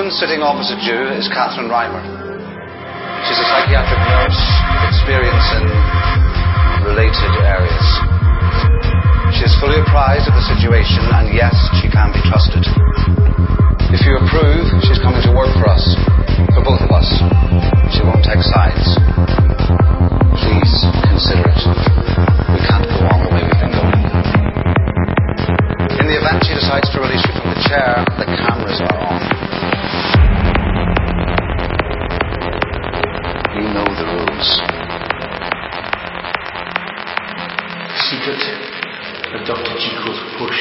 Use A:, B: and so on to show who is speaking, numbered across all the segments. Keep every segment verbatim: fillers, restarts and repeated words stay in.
A: woman sitting opposite you is Catherine Reimer. She's a psychiatric nurse with experience in related areas. She is fully apprised of the situation, and yes, she can be trusted. If you approve, she's coming to work for us, for both of us. She won't take sides. Please consider it. We can't go on the way we've been going. In the event she decides to release you from the chair, the cameras are on. You know the rules.
B: Secret of Doctor Jekyll's push.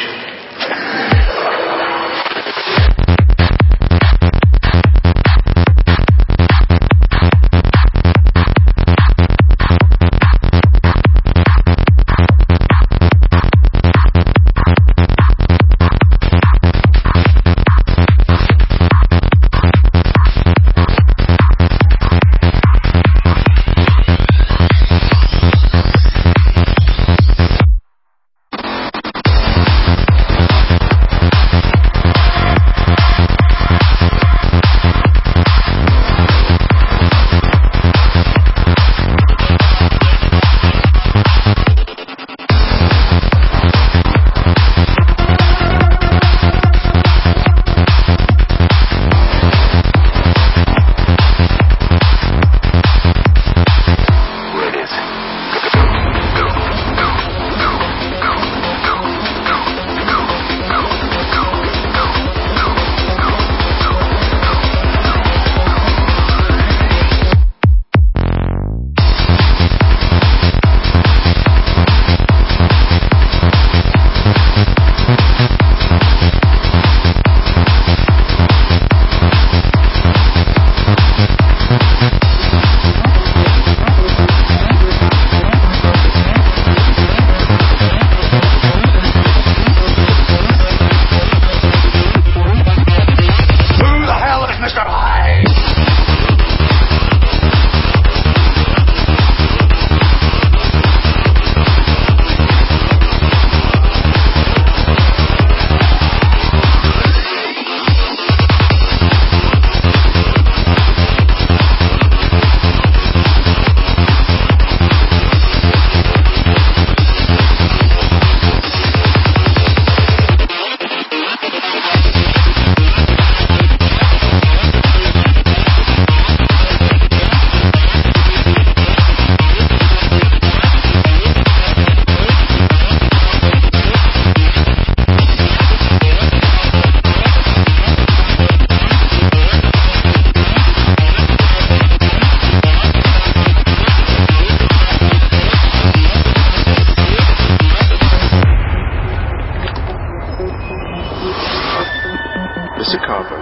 B: Mister Carver,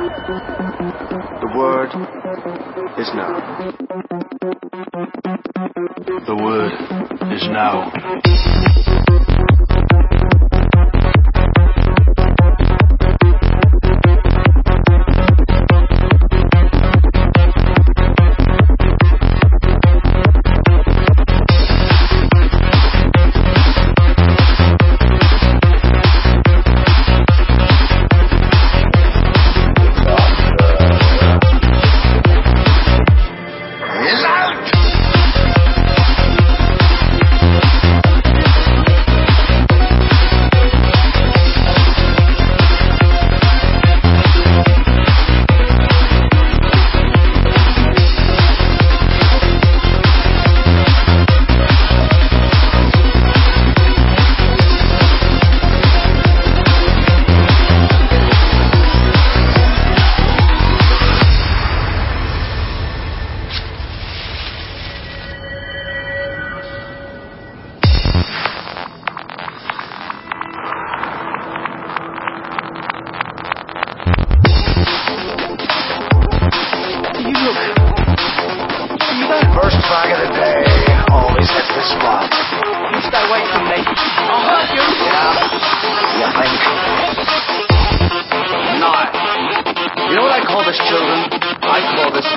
B: the word is now.
C: The word is now.
A: First flag of the day, always hit the spot.
D: You stay away from me. I'll hurt you.
A: Yeah, you think? No. You know what I call this, children? I call this